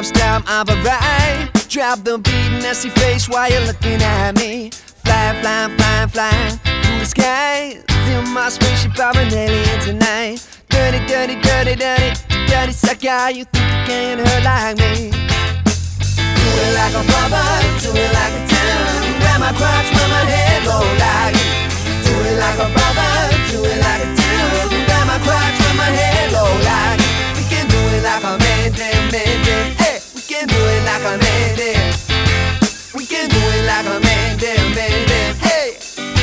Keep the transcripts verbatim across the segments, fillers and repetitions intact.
Sometimes time I've arrived. Drop the beat and nasty face while you're looking at me. Fly, fly, fly, fly through the sky. Feel my spaceship, I'm an alien tonight. Dirty, dirty, dirty, dirty, dirty sucker. You think you can't hurt like me? Do it like a brother, do it like a tune. Grab my crotch when my head go like it. Do it like a brother, do it like a tune. Grab my crotch when my head go like it. We can do it like a man, damn, man, damn. Hey, we can do it like a man, damn. We can do it like a man, damn, man, damn. Hey.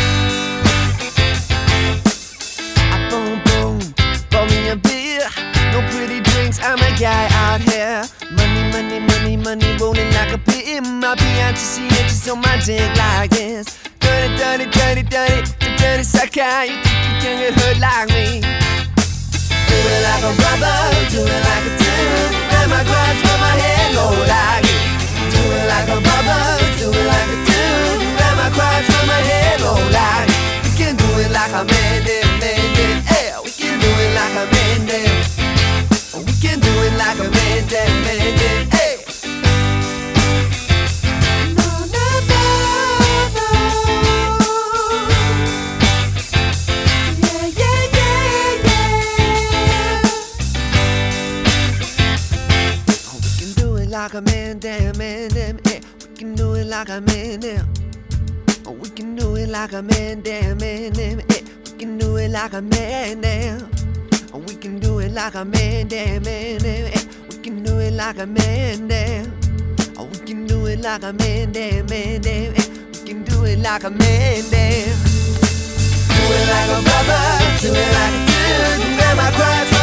I boom, boom, pour me a beer. No pretty drinks, I'm a guy out here. Money, money, money, money rolling like a pin. My Beyonce, see it just on my dick like this. Dirty, dirty, dirty, dirty, the dirty sucker. You think you can get hurt like me? Do it like a brother, do it like a dude. Grab my crotch when my head go like it. Do it like a brother, do it like a dude. Grab my crotch when my head go like it. We can do it like a man did, man did. Hey, we can do it like a man did. We can do it like a man did, man did. Hey. Like a man, damn, man, damn, yeah. We can do it like a man, damn. Oh, we can do it like a man, damn, man, damn, yeah. We can do it like a man, damn. Oh, we can do it like a man, damn, man, damn, yeah. We can do it like a man, damn. Oh, we can do it like a man, damn, man, damn, yeah. We can do it like a man, damn. Do it like a brother, do it like a dude. Grab my crotch.